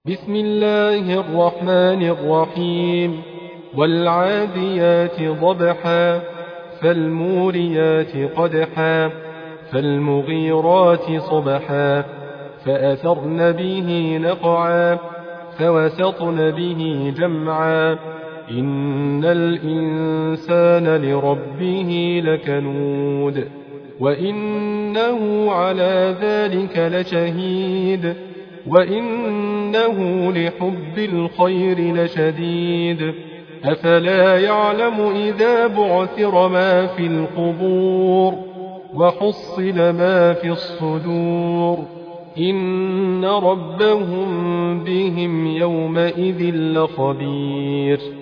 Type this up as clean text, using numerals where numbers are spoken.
بسم الله الرحمن الرحيم والعاديات ضبحا فالموريات قدحا فالمغيرات صبحا فأثرن به نقعا فوسطن به جمعا إن الإنسان لربه لكنود وإنه على ذلك لشهيد وإنه لحب الخير لشديد أفلا يعلم إذا بعثر ما في القبور وحصل ما في الصدور إن ربهم بهم يومئذ لخبير